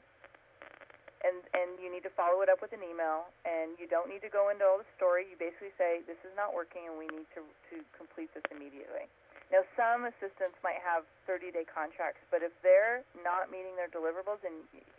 Speaker 2: And you need to follow it up with an email, and you don't need to go into all the story. You basically say, this is not working and we need to complete this immediately. Now, some assistants might have 30-day contracts, but if they're not meeting their deliverables, then,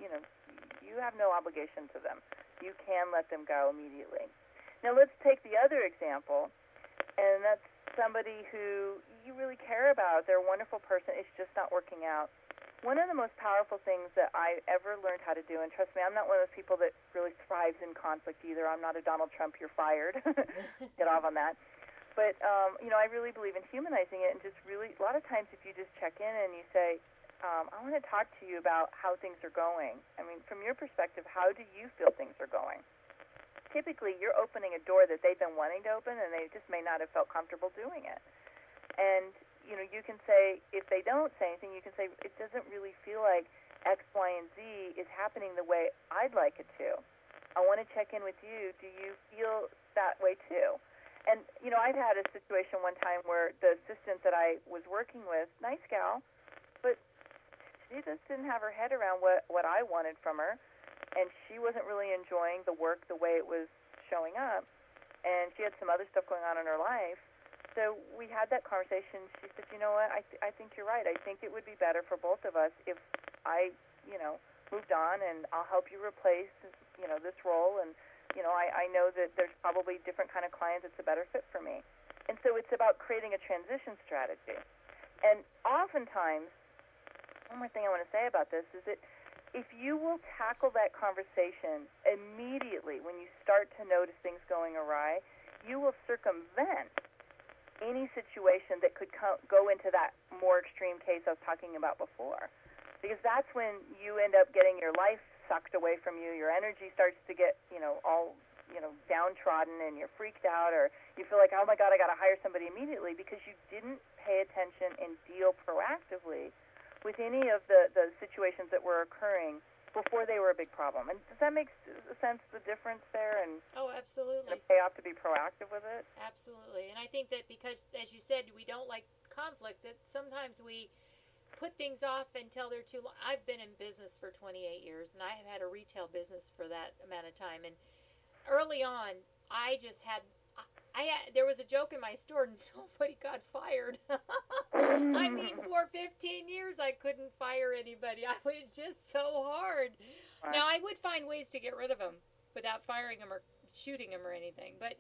Speaker 2: you have no obligation to them. You can let them go immediately. Now, let's take the other example, and that's somebody who you really care about. They're a wonderful person. It's just not working out. One of the most powerful things that I ever learned how to do, and trust me, I'm not one of those people that really thrives in conflict either. I'm not a Donald Trump, you're fired. Get off on that. But, I really believe in humanizing it, and just really, a lot of times if you just check in and you say, I want to talk to you about how things are going. I mean, from your perspective, how do you feel things are going? Typically, you're opening a door that they've been wanting to open, and they just may not have felt comfortable doing it. And, you can say, if they don't say anything, you can say, it doesn't really feel like X, Y, and Z is happening the way I'd like it to. I want to check in with you. Do you feel that way too? And, I've had a situation one time where the assistant that I was working with, nice gal, but she just didn't have her head around what I wanted from her, and she wasn't really enjoying the work the way it was showing up, and she had some other stuff going on in her life. So we had that conversation. She said, you know what, I think you're right. I think it would be better for both of us if I, moved on, and I'll help you replace, this role, and I know that there's probably different kind of clients that's a better fit for me. And so it's about creating a transition strategy. And oftentimes, one more thing I want to say about this is that if you will tackle that conversation immediately when you start to notice things going awry, you will circumvent any situation that could go into that more extreme case I was talking about before. Because that's when you end up getting your life sucked away from you, your energy starts to get, all, downtrodden, and you're freaked out, or you feel like, oh my God, I got to hire somebody immediately because you didn't pay attention and deal proactively with any of the situations that were occurring before they were a big problem. And does that make sense, the difference there? And
Speaker 1: oh, absolutely.
Speaker 2: The payoff to be proactive with it?
Speaker 1: Absolutely. And I think that because, as you said, we don't like conflict, that sometimes we put things off until they're too long. I've been in business for 28 years, and I have had a retail business for that amount of time. And early on, I just had, there was a joke in my store, and nobody got fired. I mean, for 15 years, I couldn't fire anybody. I was just so hard.
Speaker 2: Right.
Speaker 1: Now, I would find ways to get rid of them without firing them or shooting them or anything. But,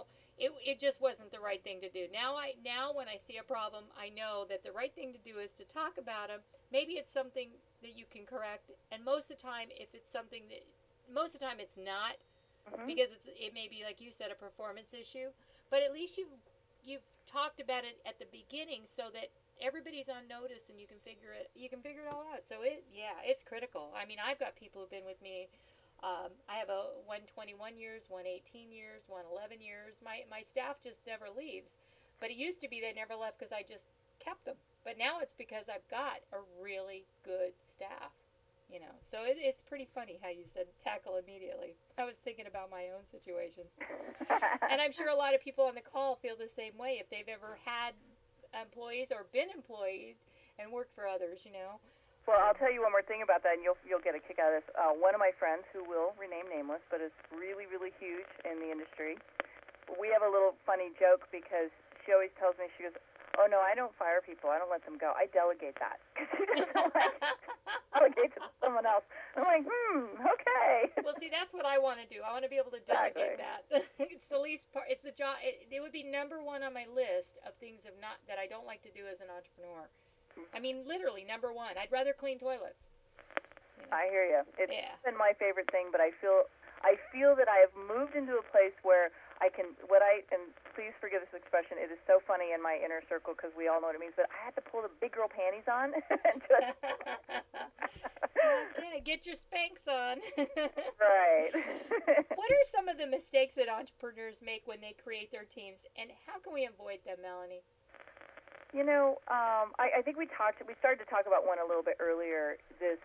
Speaker 1: it just wasn't the right thing to do. Now when I see a problem, I know that the right thing to do is to talk about them. Maybe it's something that you can correct, and most of the time, if it's something that, most of the time it's not, because it may be, like you said, a performance issue. But at least you've talked about it at the beginning, so that everybody's on notice and you can figure it all out. So it's critical. I mean, I've got people who've been with me. I have one 21 years, one 18 years, one 11 years. My staff just never leaves. But it used to be they never left because I just kept them. But now it's because I've got a really good staff. So it's pretty funny how you said tackle immediately. I was thinking about my own situations. And I'm sure a lot of people on the call feel the same way if they've ever had employees or been employees and worked for others,
Speaker 2: Well, I'll tell you one more thing about that, and you'll get a kick out of this. One of my friends, who will rename nameless, but is really, really huge in the industry, we have a little funny joke because she always tells me, she goes, Oh no, I don't fire people. I don't let them go. I delegate that because he doesn't like delegate to someone else. I'm like, okay.
Speaker 1: Well, see, that's what I want to do. I want to be able to
Speaker 2: Exactly.
Speaker 1: delegate that. It's the least part. It's the job. It would be number one on my list of things of not that I don't like to do as an entrepreneur. I mean, literally number one. I'd rather clean toilets. You know?
Speaker 2: I hear you. It's
Speaker 1: Yeah.
Speaker 2: been my favorite thing, but I feel that I have moved into a place where I can and please forgive this expression. It is so funny in my inner circle because we all know what it means. But I had to pull the big girl panties on and just
Speaker 1: Okay, get your Spanx on.
Speaker 2: right.
Speaker 1: What are some of the mistakes that entrepreneurs make when they create their teams, and how can we avoid them, Melanie?
Speaker 2: I think we started to talk about one a little bit earlier. This,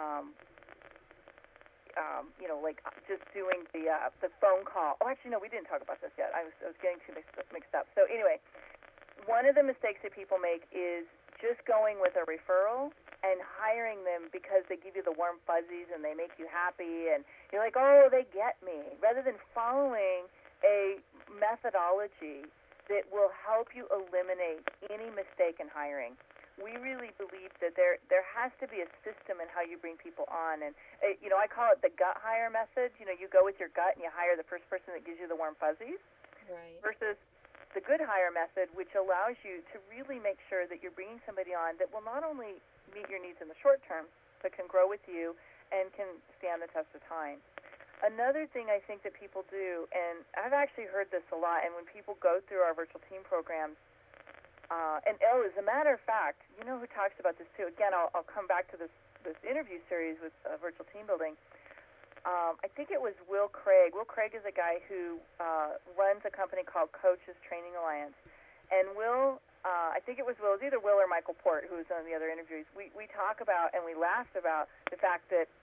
Speaker 2: like just doing the phone call. Oh, actually, no, we didn't talk about this yet. I was getting too mixed up. So anyway, one of the mistakes that people make is just going with a referral and hiring them because they give you the warm fuzzies and they make you happy and you're like, oh, they get me, rather than following a methodology that will help you eliminate any mistake in hiring. We really believe that there has to be a system in how you bring people on, and I call it the gut hire method. You go with your gut and you hire the first person that gives you the warm fuzzies,
Speaker 1: Right.
Speaker 2: versus the good hire method, which allows you to really make sure that you're bringing somebody on that will not only meet your needs in the short term, but can grow with you and can stand the test of time. Another thing I think that people do, and I've actually heard this a lot, and when people go through our virtual team programs, as a matter of fact, you know who talks about this too? Again, I'll come back to this interview series with virtual team building. I think it was Will Craig. Will Craig is a guy who runs a company called Coaches Training Alliance. And Will, I think it was Will, it was either Will or Michael Port, who was on the other interviews. We talk about and we laughed about the fact that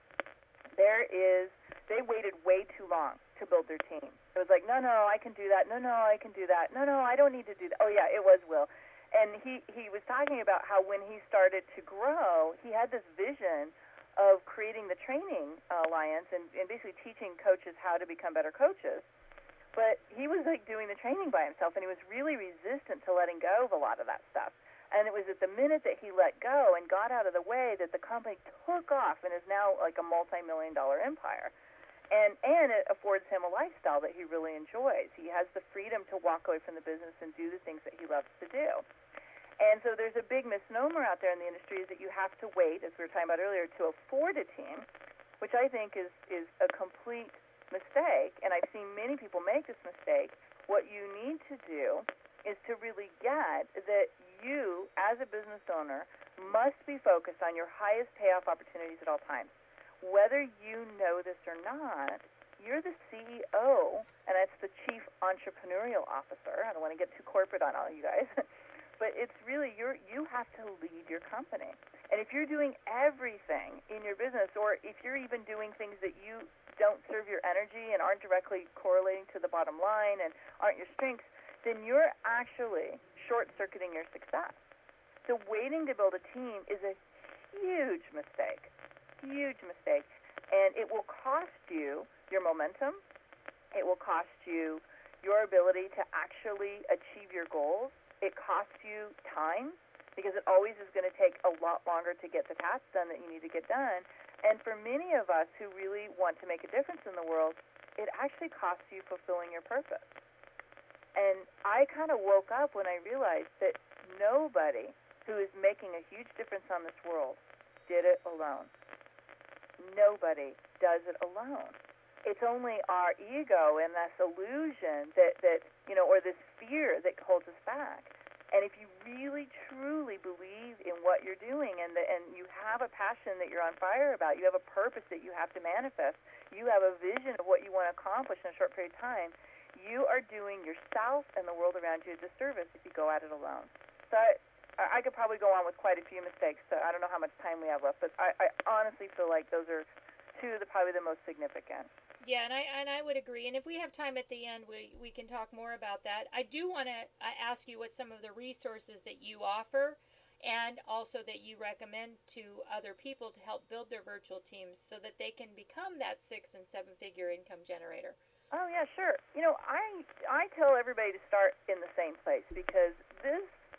Speaker 2: they waited way too long to build their team. It was like, no, I can do that. No, I can do that. No, I don't need to do that. Oh, yeah, it was Will. And he was talking about how when he started to grow, he had this vision of creating the training alliance and basically teaching coaches how to become better coaches. But he was like doing the training by himself, and he was really resistant to letting go of a lot of that stuff. And it was at the minute that he let go and got out of the way that the company took off and is now like a multi-million-dollar empire. And it affords him a lifestyle that he really enjoys. He has the freedom to walk away from the business and do the things that he loves to do. And so there's a big misnomer out there in the industry is that you have to wait, as we were talking about earlier, to afford a team, which I think is a complete mistake. And I've seen many people make this mistake. What you need to do is to really get that you, as a business owner, must be focused on your highest payoff opportunities at all times. Whether you know this or not, you're the CEO, and that's the Chief Entrepreneurial Officer. I don't want to get too corporate on all you guys, but it's really you have to lead your company. And if you're doing everything in your business, or if you're even doing things that you don't serve your energy and aren't directly correlating to the bottom line and aren't your strengths, then you're actually short-circuiting your success. So waiting to build a team is a huge mistake. Huge mistake. And it will cost you your momentum. It will cost you your ability to actually achieve your goals. It costs you time because it always is going to take a lot longer to get the tasks done that you need to get done. And for many of us who really want to make a difference in the world, it actually costs you fulfilling your purpose. And I kind of woke up when I realized that nobody who is making a huge difference on this world did it alone. Nobody does it alone. It's only our ego and this illusion that or this fear that holds us back. And if you really, truly believe in what you're doing and you have a passion that you're on fire about, you have a purpose that you have to manifest, you have a vision of what you want to accomplish in a short period of time, you are doing yourself and the world around you a disservice if you go at it alone. So I could probably go on with quite a few mistakes, so I don't know how much time we have left, but I honestly feel like those are two of probably the most significant.
Speaker 1: Yeah, and I would agree. And if we have time at the end, we can talk more about that. I do want to ask you what some of the resources that you offer and also that you recommend to other people to help build their virtual teams so that they can become that 6- and 7-figure income generator.
Speaker 2: Oh, yeah, sure. I tell everybody to start in the same place because this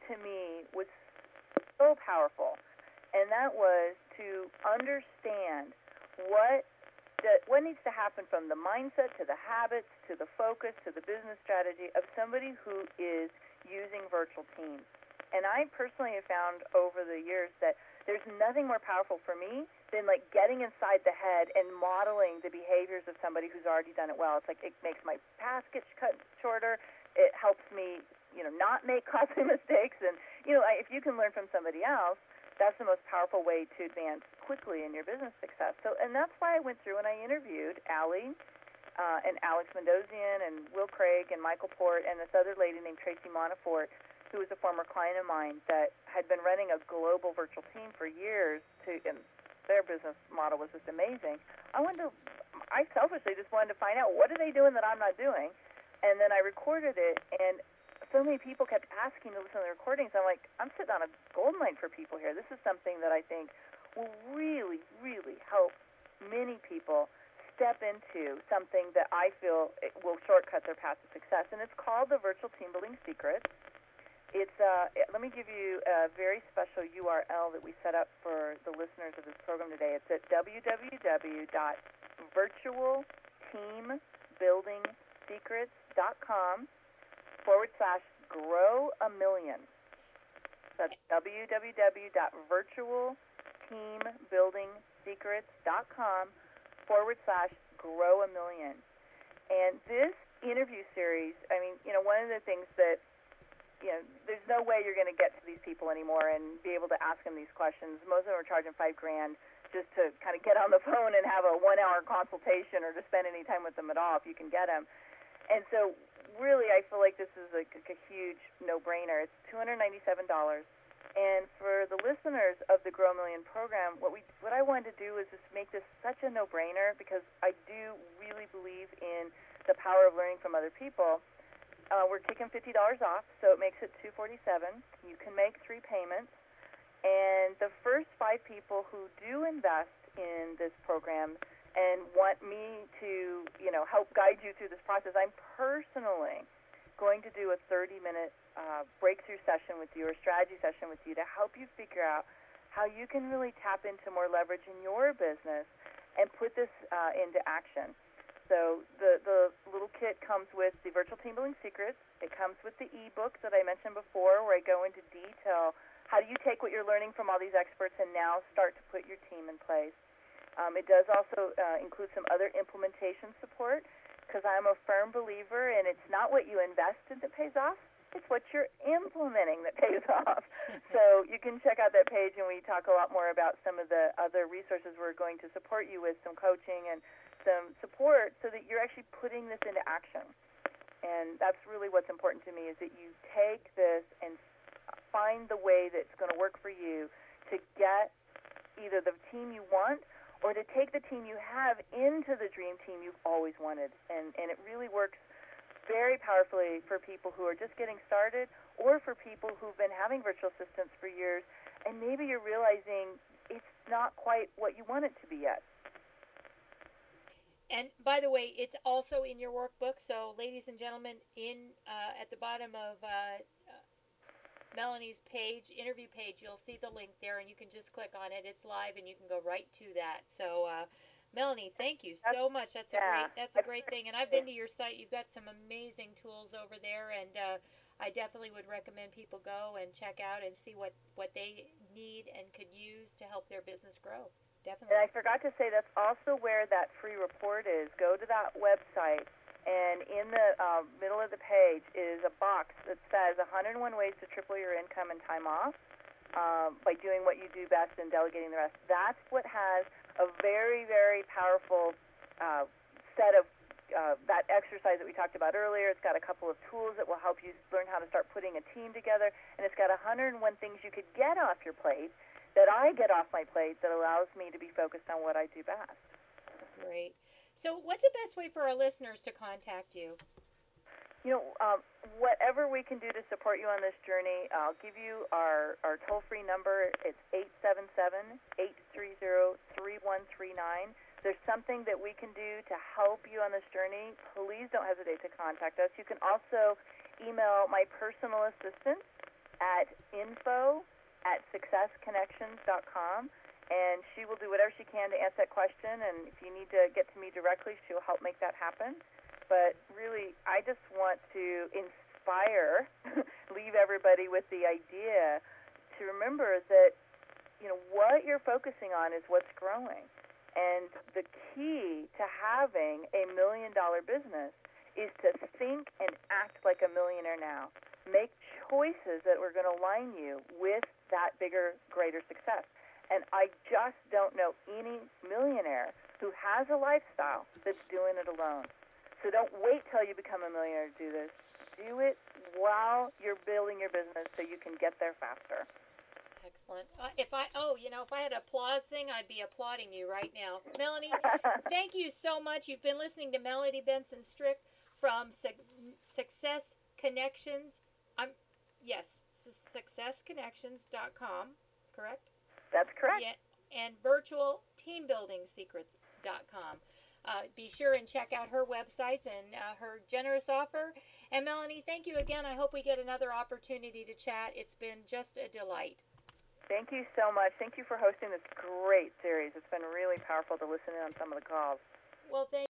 Speaker 2: to me was so powerful, and that was to understand what what needs to happen from the mindset to the habits to the focus to the business strategy of somebody who is using virtual teams. And I personally have found over the years that there's nothing more powerful for me than like getting inside the head and modeling the behaviors of somebody who's already done it well. It's like it makes my path get cut shorter. It helps me, not make costly mistakes. And, if you can learn from somebody else, that's the most powerful way to advance quickly in your business success. And that's why I went through and I interviewed Allie and Alex Mendosian and Will Craig and Michael Port and this other lady named Tracy Monafort, who was a former client of mine that had been running a global virtual team for years, and their business model was just amazing. I selfishly just wanted to find out, what are they doing that I'm not doing? And then I recorded it, and so many people kept asking to listen to the recordings. I'm like, I'm sitting on a gold mine for people here. This is something that I think will really, really help many people step into something that I feel it will shortcut their path to success. And it's called the Virtual Team Building Secrets. Let me give you a very special URL that we set up for the listeners of this program today. It's at www.virtualteambuildingsecrets.com/grow-a-million. That's www.virtualteambuildingsecrets.com/grow-a-million. And this interview series, one of the things that there's no way you're going to get to these people anymore and be able to ask them these questions. Most of them are charging $5,000 just to kind of get on the phone and have a 1-hour consultation or to spend any time with them at all if you can get them. And so really I feel like this is a huge no-brainer. It's $297. And for the listeners of the Grow a Million program, what I wanted to do is just make this such a no-brainer because I do really believe in the power of learning from other people. We're kicking $50 off, so it makes it $247. You can make 3 payments. And the first 5 people who do invest in this program and want me to, help guide you through this process, I'm personally going to do a 30-minute breakthrough session with you or strategy session with you to help you figure out how you can really tap into more leverage in your business and put this into action. So the little kit comes with the Virtual Team Building Secrets. It comes with the ebook that I mentioned before where I go into detail how do you take what you're learning from all these experts and now start to put your team in place. It does also include some other implementation support because I'm a firm believer in it's not what you invest in that pays off, it's what you're implementing that pays off. So you can check out that page and we talk a lot more about some of the other resources we're going to support you with, some coaching and some support so that you're actually putting this into action. And that's really what's important to me is that you take this and find the way that's going to work for you to get either the team you want or to take the team you have into the dream team you've always wanted. And it really works very powerfully for people who are just getting started or for people who've been having virtual assistants for years and maybe you're realizing it's not quite what you want it to be yet.
Speaker 1: And by the way, it's also in your workbook. So, ladies and gentlemen, at the bottom of Melanie's interview page, you'll see the link there, and you can just click on it. It's live, and you can go right to that. So, Melanie, thank you so much. That's a great thing. And I've been to your site. You've got some amazing tools over there, and I definitely would recommend people go and check out and see what they need and could use to help their business grow. Definitely.
Speaker 2: And I forgot to say that's also where that free report is. Go to that website, and in the middle of the page is a box that says 101 ways to triple your income and time off by doing what you do best and delegating the rest. That's what has a very, very powerful set of that exercise that we talked about earlier. It's got a couple of tools that will help you learn how to start putting a team together, and it's got 101 things you could get off your plate that I get off my plate that allows me to be focused on what I do best.
Speaker 1: Great. So what's the best way for our listeners to contact you?
Speaker 2: Whatever we can do to support you on this journey, I'll give you our toll-free number. It's 877-830-3139. There's something that we can do to help you on this journey. Please don't hesitate to contact us. You can also email my personal assistant, at info@successconnections.com, and she will do whatever she can to answer that question. And if you need to get to me directly, she'll help make that happen. But really, I just want to inspire, leave everybody with the idea to remember that, what you're focusing on is what's growing. And the key to having a $1 million business is to think and act like a millionaire now. Make choices that are going to align you with that bigger, greater success. And I just don't know any millionaire who has a lifestyle that's doing it alone. So don't wait till you become a millionaire to do this. Do it while you're building your business so you can get there faster.
Speaker 1: Excellent. If I had an applause thing, I'd be applauding you right now. Melanie, thank you so much. You've been listening to Melanie Benson Strick from Success Connections. SuccessConnections.com, correct?
Speaker 2: That's correct.
Speaker 1: Yeah, and virtualteambuildingsecrets.com. Be sure and check out her websites and her generous offer. And Melanie, thank you again. I hope we get another opportunity to chat. It's been just a delight.
Speaker 2: Thank you so much. Thank you for hosting this great series. It's been really powerful to listen in on some of the calls.
Speaker 1: Well, thank